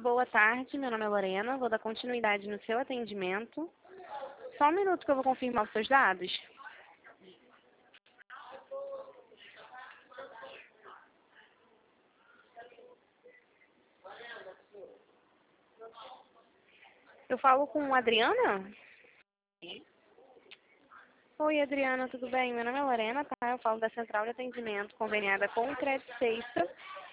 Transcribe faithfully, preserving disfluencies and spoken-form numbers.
boa tarde. Meu nome é Lorena. Vou dar continuidade no seu atendimento. Só um minuto que eu vou confirmar os seus dados. Eu falo com a Adriana? Oi, Adriana, tudo bem? Meu nome é Lorena, tá? Eu falo da Central de Atendimento conveniada com o Credit Suisse.